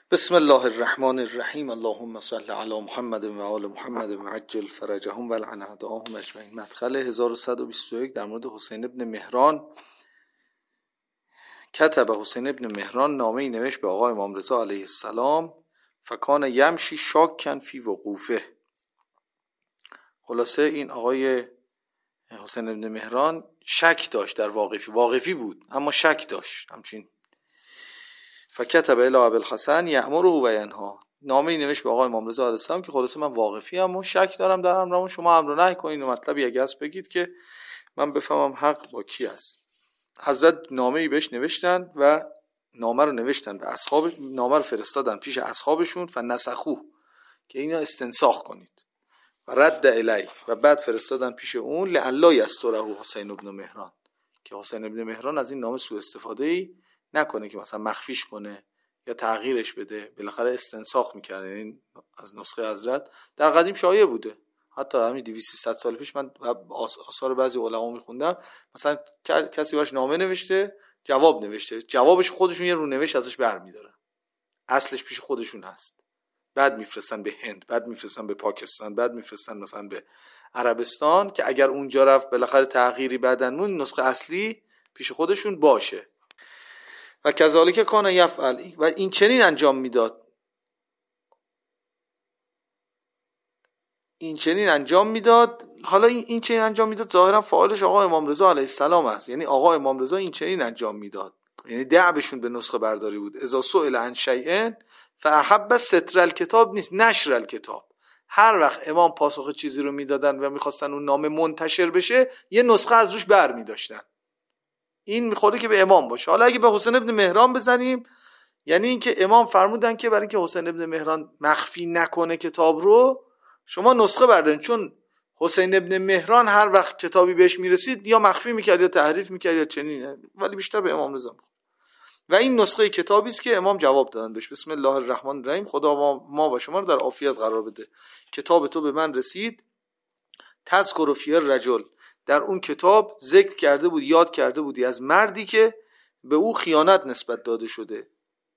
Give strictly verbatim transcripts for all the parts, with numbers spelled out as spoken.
بسم الله الرحمن الرحیم. اللهم صل علی محمد و آل محمد و عجل فرجهم و لعن اعداءهم اجمعین. مدخل هزار و صد و بیست و یک در مورد حسین ابن مهران. کتب حسین ابن مهران نامه‌ای نوشت به آقای امام رضا علیه السلام. فکان یمشی شاکن فی وقوفه. خلاصه این آقای حسین ابن مهران شک داشت در واقفی واقفی بود اما شک داشت همچین. فکتب الی ابوالحسن یأمره و ینها. نامه‌ای نوشت به آقای امام رضا علیه السلام که خلاصه من واقفی ام و شک دارم در امرمون، شما امر نهی کنین و مطلبی اگه هست بگید که من بفهمم حق با کی است. حضرت نامه‌ای بهش نوشتن و نامه رو نوشتن به اصحاب، نامه رو فرستادن پیش اصحابشون فنسخوه که اینا استنساخ کنید و رد الی، و بعد فرستادن پیش اون لعلا یستره حسین ابن مهران که حسین ابن مهران از این نامه سوء استفاده‌ای نکنه که مثلا مخفیش کنه یا تغییرش بده. بالاخره استنساخ میکنه. این از نسخه حضرت در قدیم شایع بوده، حتی همین دویست سیصد سال پیش من آثار بعضی علما میخوندم، مثلا کسی براش نامه نوشته جواب نوشته، جوابش خودشون یه رونوشت ازش برمیدارن، اصلش پیش خودشون هست، بعد میفرستن به هند، بعد میفرستن به پاکستان، بعد میفرستن مثلا به عربستان که اگر اونجا رفت بالاخره تغییری بعدن نسخه اصلی پیش خودشون باشه. و کذالک کان یفعل، و این چنین انجام میداد این چنین انجام میداد حالا این این چنین انجام میداد ظاهرا فاعلش آقا امام رضا علیه السلام است، یعنی آقا امام رضا این چنین انجام میداد، یعنی دعبشون به نسخه برداری بود. اذا سئل عن شیء فاحب ستر الکتاب نیست، نشر الکتاب. هر وقت امام پاسخ چیزی رو میدادن و میخواستن اون نامه منتشر بشه یه نسخه از روش برمی‌داشتن. این میخوره که به امام باشه. حالا اگه به حسین ابن مهران بزنیم، یعنی اینکه امام فرمودن که برای اینکه حسین ابن مهران مخفی نکنه کتاب رو، شما نسخه بردارین، چون حسین ابن مهران هر وقت کتابی بهش میرسید یا مخفی میکرد یا تحریف میکرد یا چنینه، ولی بیشتر به امام رضا میخوره. و این نسخه کتابی است که امام جواب دادن بهش. بسم الله الرحمن الرحیم. خدا ما و شما رو در عافیت قرار بده. کتاب تو به من رسید، تذکر فی الرجل، در اون کتاب ذکر کرده بود، یاد کرده بودی از مردی که به او خیانت نسبت داده شده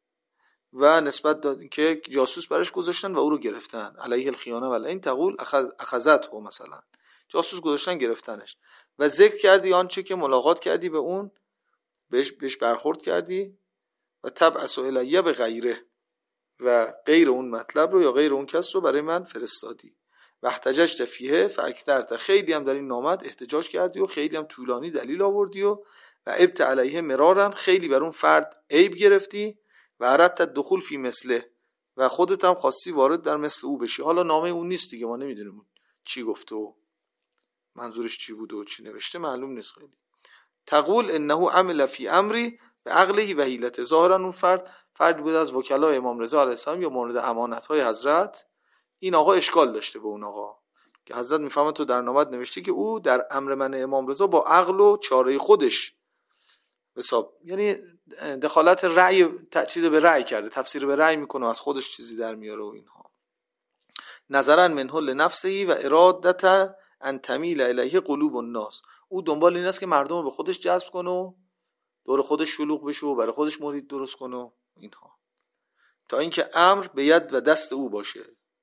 و نسبت داد که جاسوس برش گذاشتن و او رو گرفتن، علیه الخیانه و این تقول اخذ اخذت او، مثلا جاسوس گذاشتن گرفتنش، و ذکر کردی آنچه که ملاقات کردی به اون، بهش بهش برخورد کردی و تبعث الیه به غیره، و غیر اون مطلب رو یا غیر اون کس رو برای من فرستادی. و احتججت فیه فاکثرت، خیلی هم در این نامت احتجاج کردی و خیلی هم طولانی دلیل آوردی و و ابت علیه مرارن، خیلی بر اون فرد عیب گرفتی و اردت دخول فی مثله، و خودت هم خواستی وارد در مثل او بشی. حالا نامه اون نیست دیگه، ما نمیدونیم چی گفته و منظورش چی بوده و چی نوشته، معلوم نیست خیلی. تقول انه عمل فی امری به عقله و حیلته، ظاهرا اون فرد فردی بود از وکلای امام رضا علیه السلام یا مورد امانت‌های حضرت. این آقا اشکال داشته به اون آقا که حضرت میفهمه تو در نامت نوشتی که او در امر من امام رضا با عقل و چاره خودش حساب، یعنی دخالت رأی، چیز به رأی کرده، تفسیر به رأی میکنه و از خودش چیزی در میاره و اینها. نظرا منه لنفسه و ارادت ان تمیل الیه قلوب الناس، او دنبال این است که مردم رو به خودش جذب کنه و دور خودش شلوغ بشه و برای خودش مرید درست کنه و اینها، تا اینکه امر به ید و دست او باشه،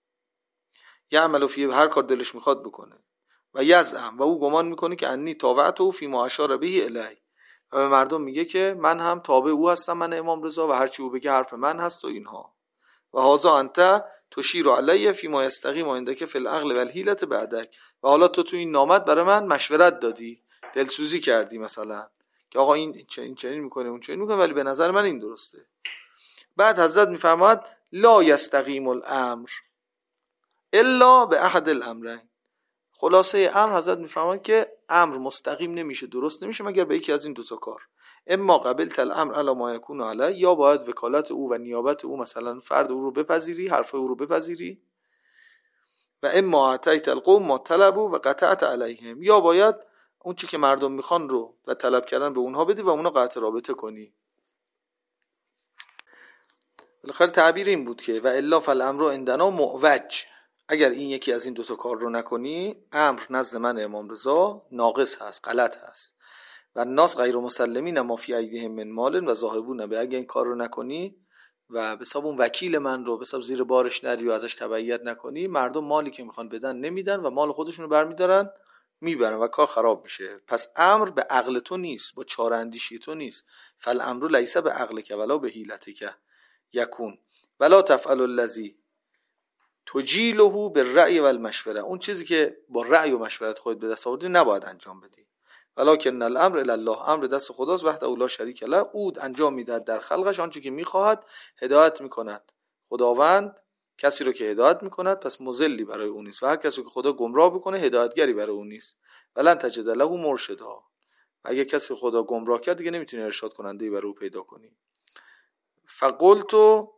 یعمل فیه، هر کار دلش میخواد بکنه، و یزعم، و او گمان میکنه که انی طاوعته فی ما اشار به الی، و به مردم میگه که من هم تابع او هستم، من امام رضا، و هر چی او بگه حرف من هست و اینها. و هذا انت تشیر علیه فی ما یستقیم عندک فی العقل و الحیلة بعدک، و حالا تو تو این نامت برای من مشورت دادی، دلسوزی کردی مثلا که آقا این چنین چنین میکنه اون چنین میکنه، ولی به نظر من این درسته. بعد حضرت میفرماد لا یستقیم الامر الا به احد الامرین. خلاصه امر حضرت میفرماید که امر مستقیم نمیشه، درست نمیشه مگر به یکی از این دوتا کار. اما قبلت الامر علی ما یکون علی، یا باید وکالت او و نیابت او، مثلا فرد او رو بپذیری، حرف او رو بپذیری، و اما اعطیت القوم ما طلبوا و قطعت علیهم، یا باید اون چی که مردم میخوان رو و طلب کردن به اونها بدی و اونها قطع رابطه کنی. بالاخره تعبیر این بود که و الا فالامر عندنا معوج، اگر این یکی از این دوتا کار رو نکنی، امر نزد من امام رضا ناقص هست، غلط هست. و الناس غیر مسلمین ما فی ایدیهم من مال و ذاهبون به، اگر این کار رو نکنی و به حساب اون وکیل من رو به حساب زیر بارش نری و ازش تبعیت نکنی، مردم مالی که میخوان بدن نمیدن و مال خودشون رو برمیدارن میبرن و کار خراب میشه. پس امر به عقل تو نیست، با چاره اندیشی تو نیست. فالامر لیس به عقلک ولا به حیلتک یکون ولا تفعل الذی تجیله بالرأی والمشوره. اون چیزی که با رأی و مشورت خودت به دست آوردی نباید انجام بدی. ولکن الامر الی الله، امر دست خداست، وحده لا شریک له، او انجام میدهد در خلقش آنچه که میخواهد، هدایت میکند. خداوند کسی رو که هدایت میکند پس مضلی برای اون نیست و هر کسی که خدا گمراه بکنه هدایتگری برای اون نیست. ولن تجد له مرشدا، اگه کسی خدا گمراه کرد دیگه نمیتونی ارشاد کننده برای او پیدا کنی. فقلت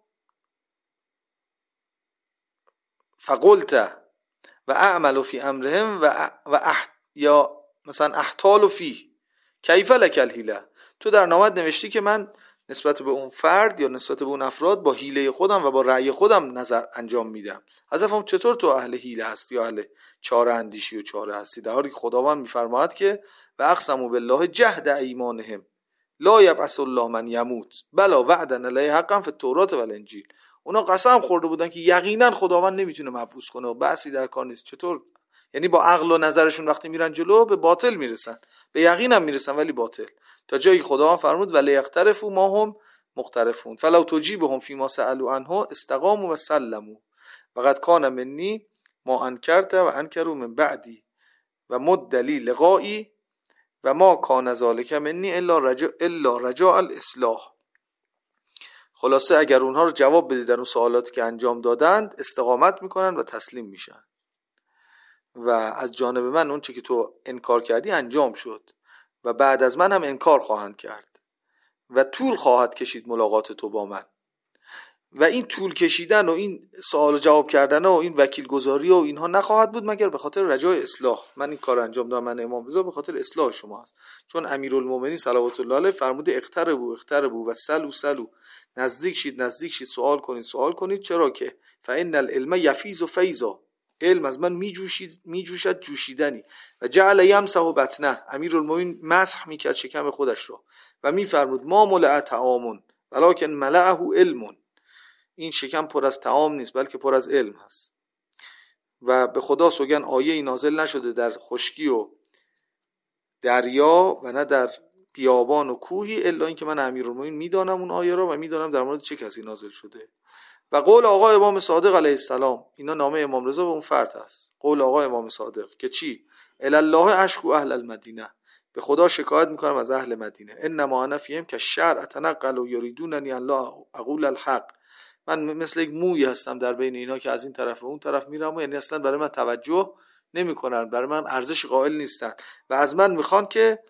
فقلت و اعمل فی امرهم و و اح یا مثلا احتال فی کیف لک الحیله. تو در نامت نوشتی که من نسبت به اون فرد یا نسبت به اون افراد با حیله خودم و با رأی خودم نظر انجام میدم. حذفم چطور تو اهل حیله هستی یا اهل چاره اندیشی و چاره هستی، در حالی که خداوند میفرماید که و اقسموا بالله جهد ایمانهم لا یبعث الله من یموت بلا وعدا علیه حقا فی التوراة و الانجیل. اونا قسم خورده بودن که یقینا خداوند نمیتونه مبعوث کنه و بحثی در کار نیست. چطور؟ یعنی با عقل و نظرشون وقتی میرن جلو به باطل میرسن، به یقین هم میرسن ولی باطل. تا جایی خداوند فرمود ولی یقترفوا ما هم مقترفون فلو تجیبهم فیما سألوا عنه استقاموا و سلموا وقد کان منی ما انکرت و انکروا من بعدی و مد دلیل لقایی و ما کان ذالک منی الا رجاء الا رجاء الاصلاح. خلاصه اگر اونها رو جواب بدی در اون سوالاتی که انجام دادند، استقامت میکنن و تسلیم میشن و از جانب من اون چی که تو انکار کردی انجام شد و بعد از من هم انکار خواهند کرد و طول خواهد کشید ملاقات تو با من. و این طول کشیدن و این سوال و جواب کردن و این وکیل گذاری و اینها نخواهد بود مگر به خاطر رجای اصلاح. من این کار انجام دادم، من امام رضا، به خاطر اصلاح شما است. چون امیرالمومنین صلوات الله علیه فرموده اقتربوا اقتربوا و سلوا سلوا، نزدیک شید نزدیک شید، سوال کنید سوال کنید. چرا که فإن العلم یفیض فیضا، علم از من میجوشید میجوشد جوشیدنی. و جعل یمسح بطنه، امیرالمومنین مسح میکرد شکم خودش را و میفرمود ما ملأ طعام ولکن ملأه علم، این شکم پر از طعام نیست بلکه پر از علم هست. و به خدا سوگن آیه نازل نشده در خشکی و دریا و نه در بیابان و کوهی الا اینکه من امیرالمومنین میدانم اون آیه را و میدانم در مورد چه کسی نازل شده. و قول آقا امام صادق علیه السلام، اینا نامه امام رضا به اون فرد هست. قول آقا امام صادق که چی؟ الالله اشکو اهل المدینه، به خدا شکایت میکنم از اهل مدینه. انما انا فیهم که الشرع اتنقل و یریدوننی ان لا اقول الحق، من مثل یک موی هستم در بین اینا که از این طرف و اون طرف میرم و یعنی اصلا برای من توجه نمیکنن، برای من ارزش قائل نیستن و از من میخوان که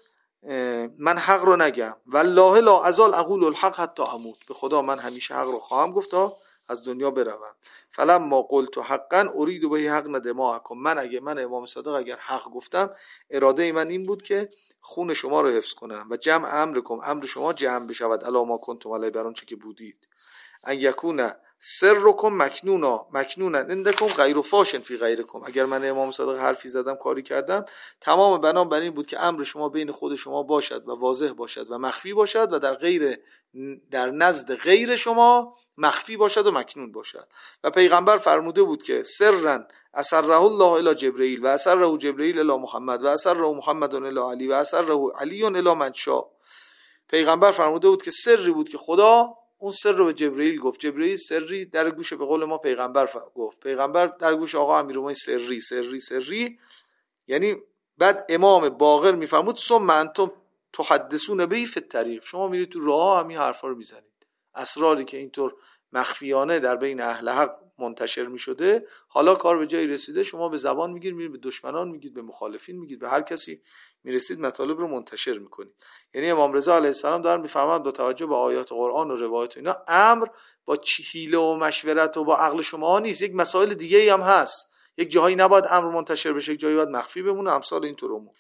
من حق رو نگم. والله لا ازال اقول الحق حتی اموت، به خدا من همیشه حق رو خواهم گفت تا از دنیا بروم. فلما قلت حقا اريد به حق دماءکم، من اگه من امام صادق اگر حق گفتم اراده من این بود که خون شما رو حفظ کنم و جمع امرکم، امر شما جمع بشود الا ما کنتم علی، بر اون چه که بودید. ان یکون سرکم مکنونا مکنونا عندکم غیر فاشن فی غیرکم، اگر من امام صادق حرفی زدم کاری کردم تمام بنام بر این بود که امر شما بین خود شما باشد و واضح باشد و مخفی باشد و در غیر در نزد غیر شما مخفی باشد و مکنون باشد. و پیغمبر فرموده بود که سرا اسره الله الی جبرئیل و اسره جبرئیل الی محمد و اسره محمد الی علی و اسره علی الی من شاء. پیغمبر فرموده بود که سری بود که خدا اون سر رو به جبرئیل گفت، جبرئیل سری در گوش به قول ما پیغمبر گفت، پیغمبر در گوش آقا امیرالمومنین سری سری سری. یعنی بعد امام باقر میفرمود ثم انتم تحدثون به فی الطریق، شما میرید تو راه همین حرفا رو میزنید، اسراری که اینطور مخفیانه در بین اهل حق منتشر میشده حالا کار به جایی رسیده، شما به زبان میگید، میرید به دشمنان میگید، به مخالفین میگید، به هر کسی میرسید مطالب رو منتشر میکنید. یعنی امام رضا علیه السلام دارن میفرمایند با توجه به آیات قرآن و روایات و اینا امر با حیله و مشورت و با عقل شما نیست، یک مسائل دیگه ای هم هست، یک جایی نباید امر منتشر بشه، یک جایی باید مخفی بمونه، امثال اینطور امور.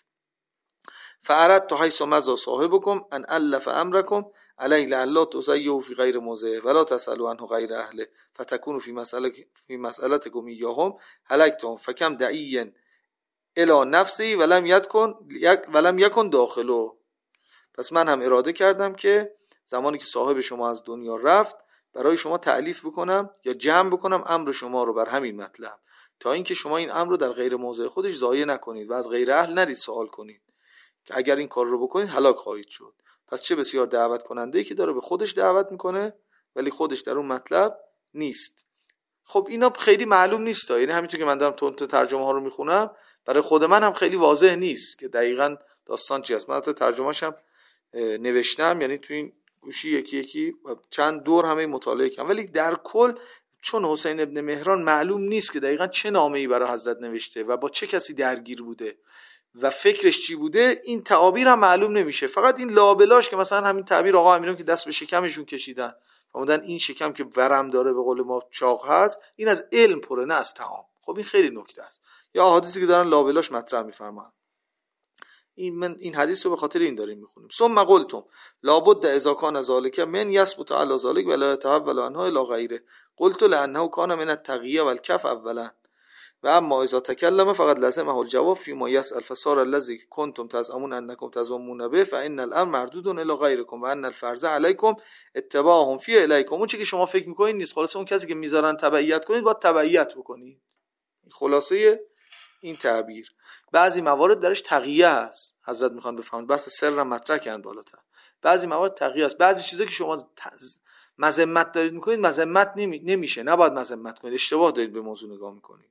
فاردت حیث مضى صاحبكم ان الف امركم علی لا تزیوا فی غیر موضعه ولا تسالوا عنه غیر اهله فتكونوا فی مساله فی مسالتكم ایاهم هلكتم فكم دعی الی نفسی ولم یکن ولم یکن داخلو. پس من هم اراده کردم که زمانی که صاحب شما از دنیا رفت برای شما تألیف بکنم یا جمع بکنم امر شما رو بر همین مطلب، تا اینکه شما این امر رو در غیر موضع خودش ضایع نکنید و از غیر اهل نرید سوال کنید که اگر این کار رو بکنید هلاک خواهید شد. پس چه بسیار دعوت کننده‌ای که داره به خودش دعوت میکنه ولی خودش در اون مطلب نیست. خب اینا خیلی معلوم نیست، یعنی همینطور که من دارم تون ترجمه ها رو میخونم برای خود من هم خیلی واضح نیست که دقیقاً داستان چی است. من حتی ترجمه‌اش هم نوشتم، یعنی تو این گوشی یکی یکی چند دور همه مطالعه کردم، ولی در کل چون حسین ابن مهران معلوم نیست که دقیقاً چه نامه‌ای برای حضرت نوشته و با چه کسی درگیر بوده و فکرش چی بوده، این تعابیر هم معلوم نمیشه. فقط این لابلاش که مثلا همین تعبیر آقا امیرم که دست به شکمشون کشیدن فرمودن این شکم که ورم داره به قول ما چاق هست، این از علم پره نه از طعام. خب این خیلی نکته است، یا احادیثی که دارن لابلاش مطرح میفرمان. این من این حدیث رو به خاطر این داریم میخونیم. ثم قلتم لابد اذا كان ذلك من يثبت على ذلك ولا يتحول عنها الى غيره قلت لانه كان من التقیه والكف اولا و اما اذا تكلم فقد لازمه الجواب فيما يسأل فصار الذي كنتم تزعمون انكم تزعمون به فان الامر مردود الى غيركم وان الفرض عليكم اتباعهم فيه اليكم. اون چیزی که شما فکر میکنید نیست. خلاصه اون کسی که میذارن تبعیت کنید باید تبعیت بکنید. خلاصه این تعبیر بعضی موارد درش تقیه هست، حضرت میخوان بفهمید بس سر مطرح کردن بالاتر. بعضی موارد تقیه است، بعضی چیزا که شما مذمت دارید میکنید مذمت نمی... نمیشه، نباید مذمت کنید، اشتباه دارید به موضوع نگاه میکنید.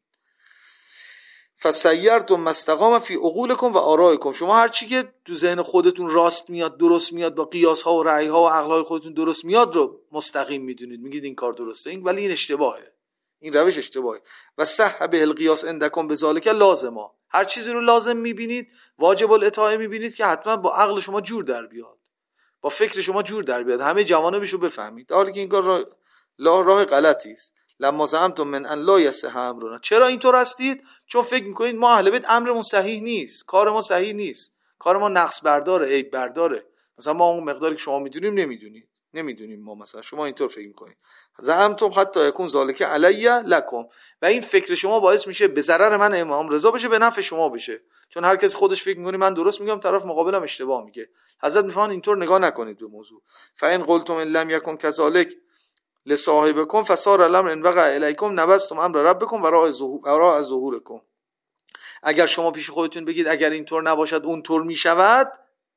فسیرتم مستقام فی عقولکم و آرائکم، شما هر چی که تو ذهن خودتون راست میاد درست میاد با قیاس ها و رأی ها و عقل های خودتون درست میاد رو مستقیم میدونید، میگید این کار درسته، این ولی این اشتباهه، این روش اشتباهه. و صح به القیاس عندکم بذالک لازما، هر چیزی رو لازم میبینید واجب الاطاعه میبینید که حتما با عقل شما جور در بیاد، با فکر شما جور در بیاد، همه جوانبش رو بفهمید، در حالی که این کار راه راه, راه غلطی است. لما زعمتم من ان لا یصح امرنا، چرا اینطور هستید؟ چون فکر میکنید ما اهل بیت امرمون صحیح نیست، کار ما صحیح نیست، کار ما نقص برداره، عیب برداره، مثلا ما اون مقداری که شما میدونیم نمیدونید نمیدونیم ما، مثلا شما اینطور فکر میکنید. زعمتم حتی یکون ذالک علی لکم، و این فکر شما باعث میشه به ضرر من امام رضا بشه به نفع شما بشه، چون هر کس خودش فکر میکنه من درست میگم طرف مقابلم اشتباه میگه. حضرت میفهمن اینطور نگاه نکنید به موضوع. فان قلتم ان لم یکن کذالک لصاحبکم فصار الامر ان وقع الیکم نبستم امر ربکم وراء ظهور ظهورکم، اگر شما پیش خودتون بگید اگر اینطور نباشد اونطور میشود،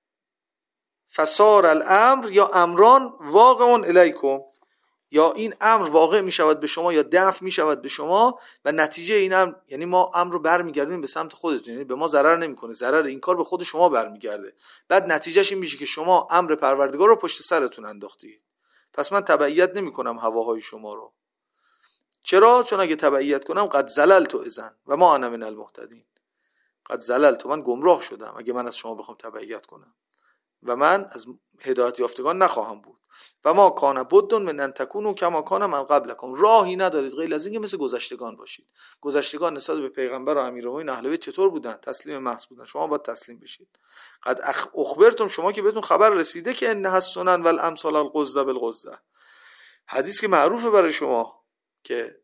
فصار الامر یا امران واقع الیکم، یا این امر واقع میشود به شما یا دفع میشود به شما و نتیجه این امر، یعنی ما امر رو برمیگردیم به سمت خودتون، یعنی به ما ضرر نمیکنه، ضرر این کار به خود شما برمیگرده، بعد نتیجهش این میشه که شما امر پروردگار رو پشت سرتون انداختید. پس من تبعیت نمی کنم هواهای شما رو. چرا؟ چون اگه تبعیت کنم قد زللت اذن و ما انا من المهتدین، قد زللت، من گمراه شدم اگه من از شما بخوام تبعیت کنم و من از هدایت یافتگان نخواهم بود. و ما کان بد من ان تکونوا کما کان من قبلکم، راهی ندارید غیر از اینکه مثل گذشتگان باشید. گذشتگان نسبت به پیغمبر و امیرالمومنین اهل بیت چطور بودن؟ تسلیم محض بودن، شما باید تسلیم بشید. قد اخبرتم، شما که بهتون خبر رسیده که ان حسنن والامثال القزه بالقزه، حدیث که معروفه برای شما که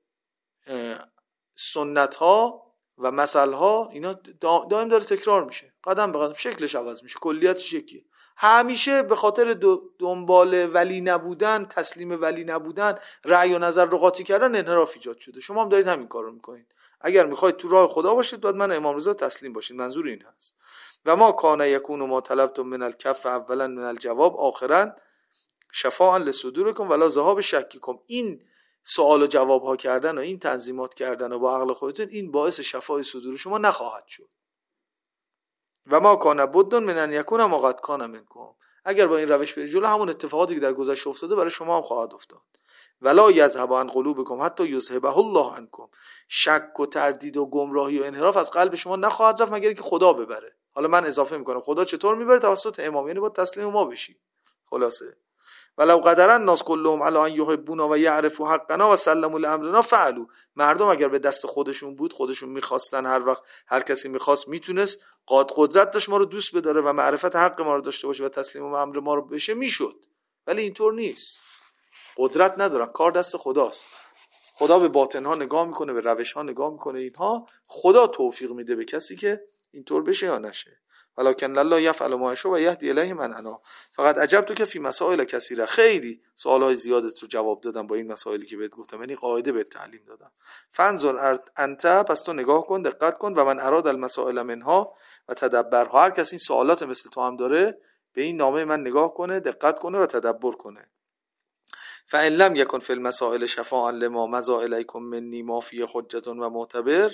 سنت ها و مثل ها اینا دائم داره تکرار میشه، قدم به قدم شکلش عوض میشه، کلیتش یکیه. همیشه به خاطر دنبال ولی نبودن، تسلیم ولی نبودن، رأی و نظر رو قاطی کردن انحراف ایجاد شده. شما هم دارید همین کار رو میکنید. اگر میخواید تو راه خدا باشید باید من امام رضا تسلیم باشید، منظور این هست. و ما کان یکون ما طلبتم من الکف اولا من الجواب آخرا شفاعا لصدورکم ولا ذهاب شککم، این سوال و جواب ها کردن و این تنظیمات کردن و با عقل خودتون این باعث شفای صدور شما نخواهد شد. و ما کان بد من ان یکون ما قد کان منکم، اگر با این روش بری جلو همون اتفاقاتی که در گذشته افتاده برای شما هم خواهد افتاد. ولا یذهب عن قلوبکم حتی یذهبه الله عنکم، شک و تردید و گمراهی و انحراف از قلب شما نخواهد رفت مگر که خدا ببره. حالا من اضافه میکنم خدا چطور میبره؟ توسط امام، یعنی با تسلیم ما بشی. خلاصه ولو قدر الناس كلهم على ان يحبونا و يعرفوا حقنا و سلموا لامرنا فعلوا، مردم اگر به دست خودشون بود، خودشون میخواستن، هر وقت هر کسی میخواست میتونست قاد قدرت داشت ما رو دوست بداره و معرفت حق ما رو داشته باشه و تسلیم امر ما رو بشه، میشد. ولی اینطور نیست، قدرت ندارن، کار دست خداست. خدا به باطنها نگاه میکنه، به روشها نگاه میکنه، اینها خدا توفیق میده به کسی که اینطور بشه یا نشه. ولکن الله یفعل ما یشاء و یهدی الیه من انا. فقط عجب تو که فی مسائل کثیره، خیلی سوالای زیادت رو جواب دادم با این مسائلی که بهت گفتم، یعنی قاعده بهت تعلیم دادم. فانظر انت، پس تو نگاه کن، دقت کن، و من اراد المسائل منها و تدبرها، هر کسی این سوالات مثل تو هم داره به این نامه من نگاه کنه، دقت کنه و تدبر کنه. فان لم یکن فی المسائل شفاعا لما مضى الیکم منی ما فی حجة و معتبر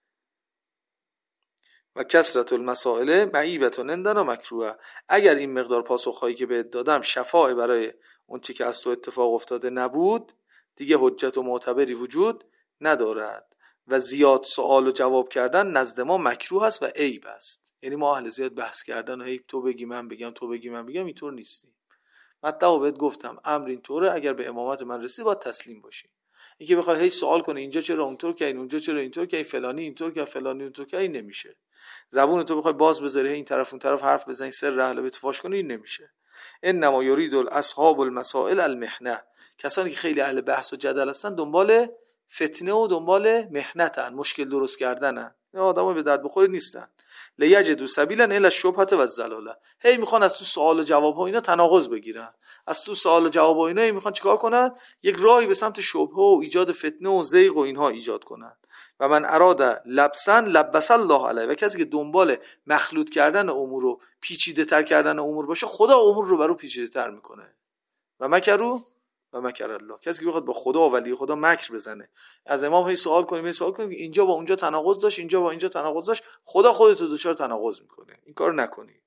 و کثرت المسائل معیبتون عندنا مکروه. اگر این مقدار پاسخهایی که بهت دادم شفاعی برای اون چی که از تو اتفاق افتاده نبود، دیگه حجت و معتبری وجود ندارد و زیاد سوال و جواب کردن نزد ما مکروه است و عیب است. یعنی ما اهل زیاد بحث کردن و هی تو بگی من بگم تو بگی من بگم اینطور نیستیم. مطلب بهت گفتم، امر اینطوره، اگر به امامت من رسید باید تسلیم باشی. اینکه بخوای هی سوال کنی اینجا چرا اونطور که این اونجا چرا اینطور که این فلانی اینطور که فلانی اونطور که این نمیشه. زبون تو بخوای باز بذاری این طرف اون طرف حرف بزنی سر اهل بیت فاش کنی، این نمیشه. انما یرید اصحاب المسائل المحنه، کسانی که خیلی اهل بحث و جدل هستن دنبال فتنه و دنبال محنتن، مشکل درست کردنن، آدمو به درد بخوری نیستن. لیجدوا سبیلا الی الشبهه و الضلاله، هی میخوان از تو سوال و جواب ها اینا تناقض بگیرن، از تو سوال و جواب ها اینا میخوان چیکار کنن؟ یک راهی به سمت شبهه و ایجاد فتنه و زیغ و اینها ایجاد کنن. و من اراد لبسا لبس الله علیه، و کسی که دنبال مخلوط کردن امور و پیچیده تر کردن امور باشه، خدا امور رو برو پیچیده تر میکنه. و مکروا و مکر الله، کسی که بخواد با خدا و ولی خدا مکر بزنه، از امام هی سوال کنیم هی سوال کنیم اینجا با اونجا تناقض داشت، اینجا با اینجا تناقض داشت، خدا خودت رو دچار تناقض میکنه. این کارو نکنید.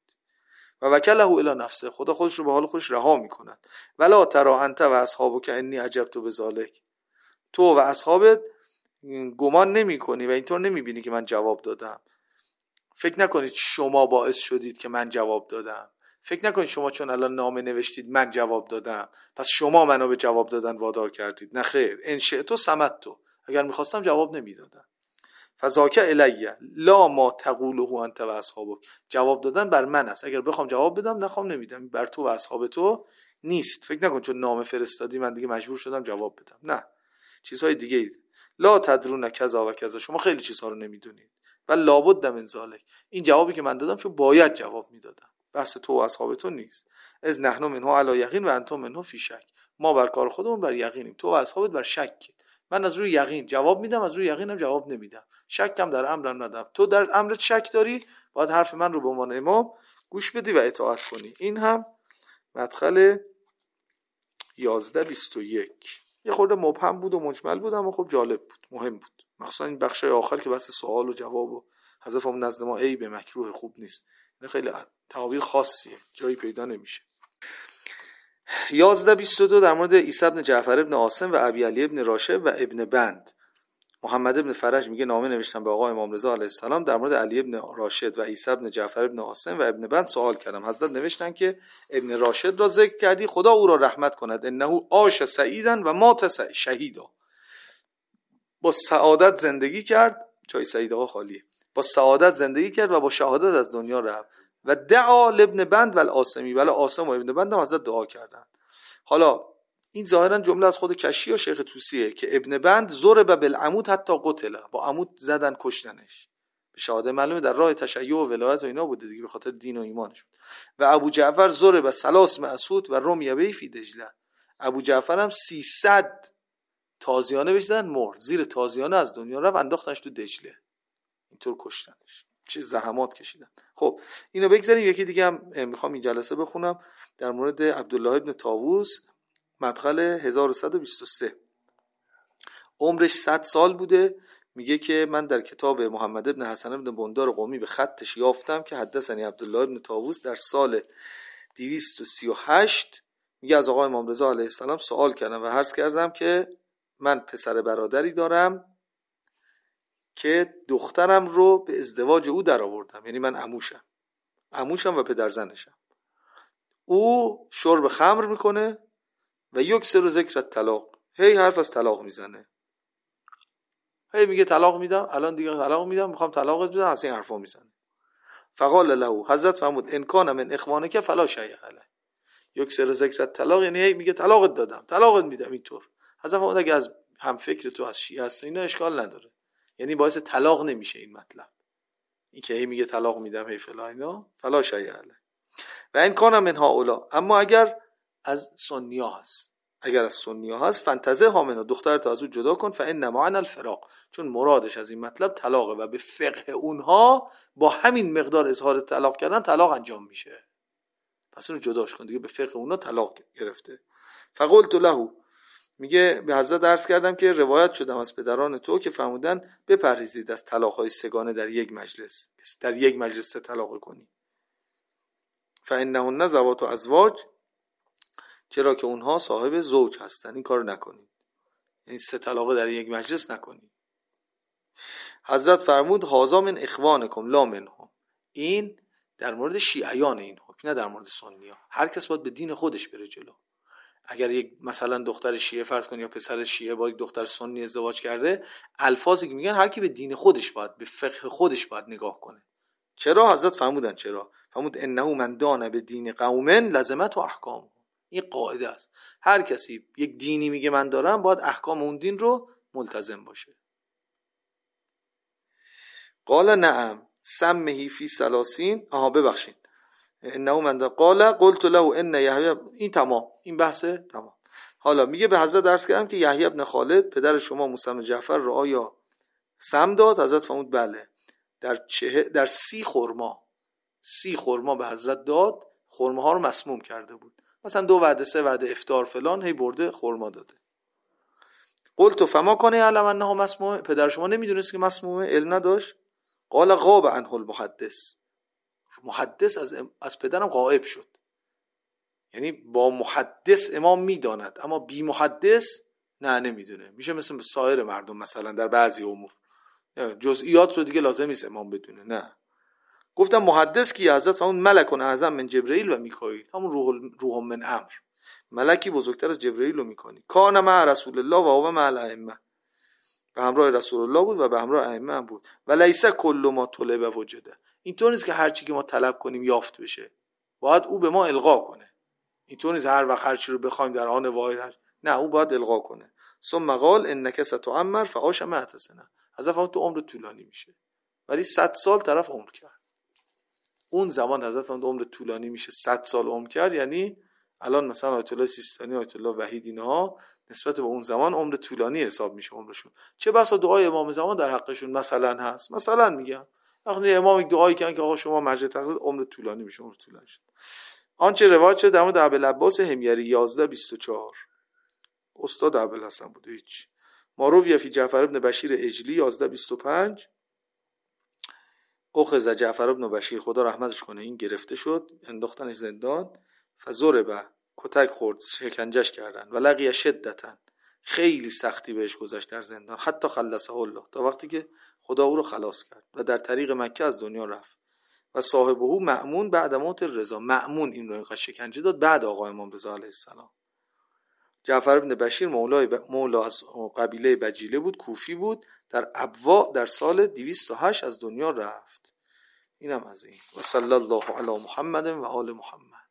و وکله الی نفسه، خدا خودش رو به حال خودش رها میکنه. ولا ترى انت و اصحابک انی عجبت بذلک، تو و اصحابت گمان نمی کنی و اینطور نمی بینی که من جواب دادم. فکر نکنید شما باعث شدید که من جواب دادم. فکر نکنید شما چون الان نامه نوشتید من جواب دادم پس شما منو به جواب دادن وادار کردید. نه خیر، ان شئتو صمتو، اگر میخواستم جواب نمیدادم. فذاک الیه لا ما تقوله انت و اصحابک، جواب دادن بر من است، اگر بخوام جواب بدم نخوام نمیدم، بر تو و اصحاب تو نیست. فکر نکن چون نامه فرستادی من دیگه مجبور شدم جواب بدم، نه، چیزهای دیگه اید. لا تدرون کذا و کذا، شما خیلی چیزها رو نمیدونید. و لابد من ذالک، این جوابی که من دادم چون باید جواب میدادم، بحث تو و اصحاب تو نیست. از نحن منها علی یقین و انتم منها فی شک، ما بر کار خودمون بر یقینیم، تو و اصحابت بر شک. من از روی یقین جواب میدم، از روی یقینم جواب نمیدم، شکم در امرم ندارم. تو در امرت شک داری، باید حرف من رو به عنوان امام گوش بدی و اطاعت کنی. این هم مدخل یازده بیست و یک. یه خورده مبهم بود و مجمل بود اما خب جالب بود، مهم بود، مخصوصا این بخشای آخر که بحث سوال و جواب و حذف هم نزد ما عیب مکروه خوب نیست. این خیلی تعابیر خاصیه، جایی پیدا نمیشه. یازده بیست و دو در مورد عیسی بن جعفر ابن عاصم و ابی علی ابن راشد و ابن بند. محمد ابن فرج میگه نامه نوشتم به آقا امام رضا علیه السلام در مورد علی ابن راشد و عیسی ابن جعفر ابن عاصم و ابن بند سوال کردم. حضرت نوشتن که ابن راشد را ذکر کردی، خدا او را رحمت کند، انه عاش سعیدا و مات شهیدا، با سعادت زندگی کرد، جای سعید آقا خالیه، با سعادت زندگی کرد و با شهادت از دنیا رفت. و دعا لابن بند و العاصمی، بله عاصم و ابن بند هم حضرت دعا کردن. حالا این ظاهرا جمله از خود کشی و شیخ طوسیه که ابن بند ضرب بالعمود حتی قتل، با عمود زدن کشتنش، به شهادت معلومه در راه تشیع و ولایت و اینا بوده دیگه، به خاطر دین و ایمانش بود. و ابو جعفر ضرب ثلاث معصوت و رمی به فی دجله، ابو جعفر هم سیصد تازیانه بهش زدن، مرد، زیر تازیانه از دنیا رفت، انداختنش تو دجله، اینطور کشتنش، چه زحمات کشیدن. خب اینو بگذاریم. یکی دیگه هم میخوام این جلسه بخونم در مورد عبدالله ابن طاووس، مدخل هزار و صد و بیست و سه. عمرش صد سال بوده. میگه که من در کتاب محمد ابن حسن ابن بندار قمی به خطش یافتم که حدثنی عبدالله ابن طاووس در سال دویست و سی و هشت، میگه از آقا امام رضا علیه السلام سوال کردم و عرض کردم که من پسر برادری دارم که دخترم رو به ازدواج او در آوردم، یعنی من عموشم عموشم و پدرزنشم. او شرب خمر میکنه و یکسر و ذکر طلاق، هی حرف از طلاق میزنه، هی میگه طلاق میدم، الان دیگه طلاق میدم، میخوام طلاقت بدم، از این حرفا میزنه. فقال له، حضرت فرمود ان کان من اخوانک فلا شیء علیه، یکسر ذکر طلاق یعنی هی میگه طلاقت دادم، طلاقت میدم، اینطور. حضرت فرمود اگه از هم فکر تو از شیعه است اینا اشکال نداره، یعنی باعث طلاق نمیشه این مطلب، این که هی میگه طلاق میدم هی فلا اینا، فلا شیء علیه. و این کان من هؤلاء، اما اگر از سنی‌ها هست، اگر از سنی‌ها هست فانتزه ها منها، دخترت از او جدا کن، فان معنی الفراق، چون مرادش از این مطلب طلاقه و به فقه اونها با همین مقدار اظهار طلاق کردن طلاق انجام میشه، پس اون جداش کن دیگه، به فقه اونها طلاق گرفته. فقلت له، میگه به حضرت عرض کردم که روایت شدم از پدران تو که فرمودن بپرهیزید از طلاق‌های سگانه در یک مجلس، در یک مجلس طلاق کنی. فانهن ذوات ازواج، چرا که اونها صاحب زوج هستن، این کارو نکنید، یعنی سه طلاق در یک مجلس نکنید. حضرت فرمود هذا من اخوانکم لا منهم، این در مورد شیعیان این حکم، نه در مورد سنی‌ها. هر کس باید به دین خودش بره جلو. اگر یک مثلا دختر شیعه فرض کن یا پسر شیعه با یک دختر سنی ازدواج کرده، الفاظی که میگن هر کی به دین خودش باید، به فقه خودش باید نگاه کنه. چرا؟ حضرت فرمودن چرا؟ فرمود انه من دان به دین قوم لزمت و احکام، این قاعده است، هر کسی یک دینی میگه من دارم باید احکام اون دین رو ملتزم باشه. قال نعم سمهی فی ثلاثین، آها ببخشید، انه من قال قلت له ان یحیی، این تمام، این بحثه تمام. حالا میگه به حضرت درس کردم که یحیی ابن خالد پدر شما موسی بن جعفر رو آیا سم داد؟ حضرت فرمود بله، در چه در سی خرما، سی خرما به حضرت داد، خرماها رو مسموم کرده بود، مثلا دو وعده سه وعده افطار فلان، هی برده خرما داده. قلت فما کنه علم انها مسمومه، پدر شما نمیدونست که مسمومه، علم نداشت؟ قال غاب عنه المحدث، محدث از از پدرم غائب شد، یعنی با محدث امام میداند اما بی محدث نه نمیدونه، میشه مثل سایر مردم مثلا در بعضی امور جزئیات رو دیگه لازم نیست امام بدونه، نه. گفتم محدث کی؟ حضرت فرمود ملک اعظم من جبرئیل و میکائیل، همون روح روح من امر، ملکی بزرگتر از جبرئیل و میکائیل. کان مع رسول الله و هو مع الائمه، به همراه رسول الله بود و به همراه ائمه هم بود. و لیس کل ما طلب وجده، اینطور نیست که هر چی که ما طلب کنیم یافت بشه، باید او به ما القا کنه. اینطور نیست هر وقت هر چی رو بخوایم در آن واحد، نه، او باید القا کنه. ثم قال انک ستعمر فعاش مئة سنه، حضرت فرمود تو عمر طولانی میشه، ولی صد سال طرف عمر کرد. اون زمان حضرت فرمود عمر طولانی میشه، صد سال عمر کرد، یعنی الان مثلا آیت الله سیستانی، آیت الله وحید، اینها نسبت به اون زمان عمر طولانی حساب میشه عمرشون. چه بسا دعای امام زمان در حقشون مثلا هست، مثلا میگم وقتی امام یک دعایی کردن که آقا شما مجد تقدید عمر طولانی میشه، عمر طولانی شد. آنچه روایت شده در مورد ابوالعباس حمیری یازده بیست و چهار، استاد ابوالحسن بوده، هیچ. ماروی فی جعفر ابن بشیر اجلی یازده بیست و پنج، اخذ جعفر ابن بشیر خدا رحمتش کنه، این گرفته شد، انداختنش زندان، فضرب، کتک خورد، شکنجش کردن، و لقی شدتن، خیلی سختی بهش گذشت در زندان، حتی خلصه الله، تا وقتی که خدا او رو خلاص کرد و در طریق مکه از دنیا رفت. و صاحبه مأمون بعد موت رضا، مأمون این رو اینقدر شکنجه داد بعد آقا امام رضا علیه السلام. جعفر ابن بشیر مولای ب... مولا از قبیله بجیله بود، کوفی بود، در ابوا در سال دویست و هشت از دنیا رفت. اینم از این. و صلی الله علی محمد و آل محمد.